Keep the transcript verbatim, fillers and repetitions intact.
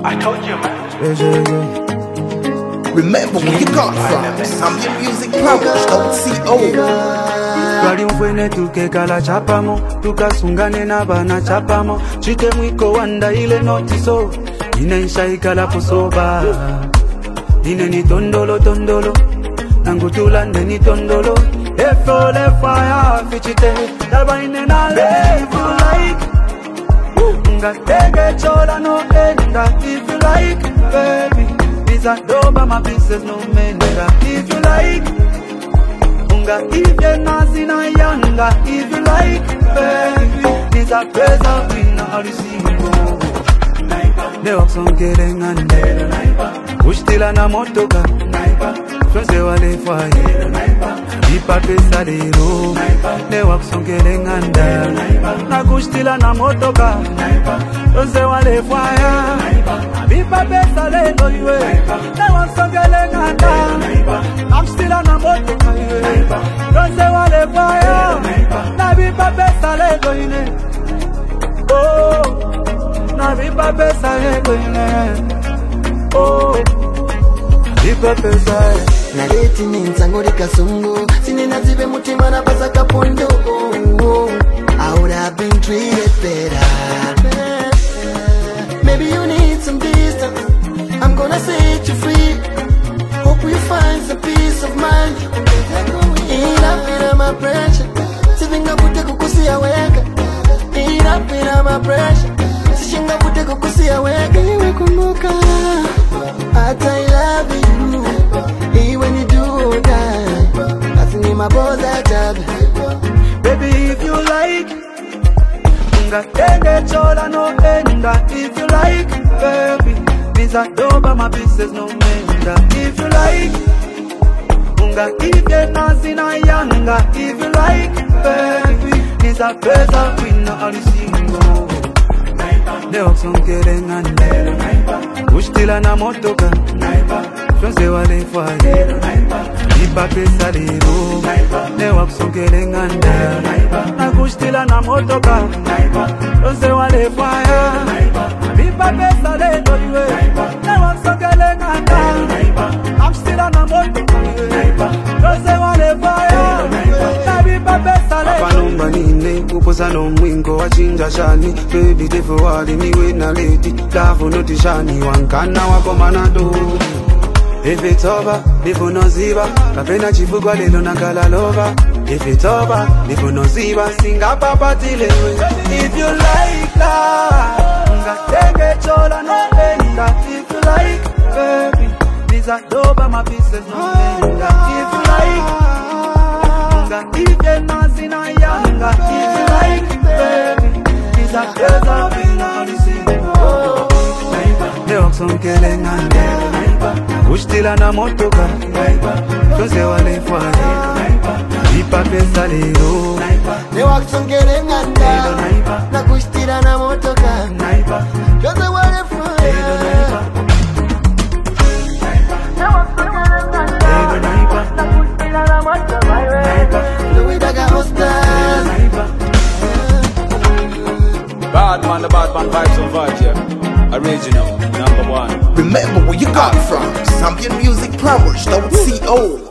I told you, man. Yeah, yeah, yeah. Remember where you got from. Zambia Music Published dot co. Twali mfwene tukekala chapamo, tukasungane na bana chapamo. Chite mwiko wanda ile notiso, ine nshaikala kusoba. Ine ni tondolo tondolo, nangu tulande ni tondolo. Efo le fire fichite, dalba ine na live you like. Nga tege chola no enda if you like, baby. These are doba my pieces no menda if you like. Unga if you're nazi na yanga if you like, baby. These are presa wina alisingo. Ne wakson kelengande, ushtila na motoka. Frenze wale fwaye, ipa pesa lero. Ne wakson kelenganda, na kushtila na motoka. Frenze wale fwaye, ipa pesa lero ywe. Ne wakson kelenganda, I'm still on a motoka ywe. Frenze wale fwaye, na ipa pesa lero ywe. Oh, na ipa pesa lero ywe. Oh, ipa pesa lero. Na leti ni nzangori kasungu, sinina zibe mutima na pasa kapondo. I would have been treated better. Maybe you need some distance, I'm gonna set you free. Hope you find some peace of mind. Enough in my pressure, sivinga pute kukusia weka. Enough in my pressure, sishinga pute kukusia weka. Iwe kumbuka, hata I love you. When you do that, nothing in my balls that job. Baby, if you like, unga tenge chola no enda. If you like, baby, means I don't buy my pieces no menda. If you like, unga ike nazi na yanga. If you like, baby, means I pesa wina alisingo. Ne wakson kelengande, ushtila na motoka. Frenze wale fwaye, ipa pesa lero. Ne wakson kelenganda, na kushtila na motoka. Frenze wale fwaye, ipa pesa lero ywe. Ne wakson kelenganda, I'm still on a motoka ywe. Frenze wale fwaye, na ipa pesa lero. Apanumba nine, kuposa no mwingo wachinja shani. Baby tefu wali niwe na lady, lavo noti shani. Wankana wako manado. If it's over, nifu no ziba. Kapena chifugwa lelo na kalalova. If it's over, nifu no ziba. Singa papa tilewe. If you like that, nga tenge chola no enda. If you like, baby, these are doba my pieces no enda. If you like, nga ike nazi na yanga. If you like, baby, these are presa wina alisingo. Ne wakson kelengande, ushtila na motoka. Frenze wale fwaye, ipa pesa lero. Ne wakson kelenganda, na kushtila na motoka. Frenze wale fwaye, ne wakson kelenganda, na kushtila na motoka. Louis Daga Hostas. Bad man, the bad man vibes on vibes, yeah. Original, number one. Remember where you got from. Zambia Music Published dot co.